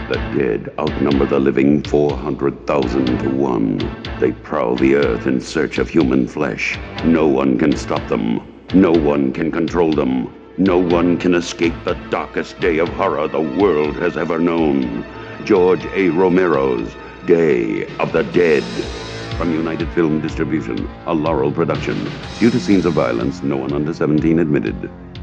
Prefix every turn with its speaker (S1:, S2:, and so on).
S1: The dead outnumber the living 400,000 to 1. They prowl the earth in search of human flesh. No one can stop them. No one can control them. No one can escape the darkest day of horror the world has ever known. George A. Romero's Day of the Dead. From United Film Distribution, a Laurel production. Due to scenes of violence, no one under 17 admitted.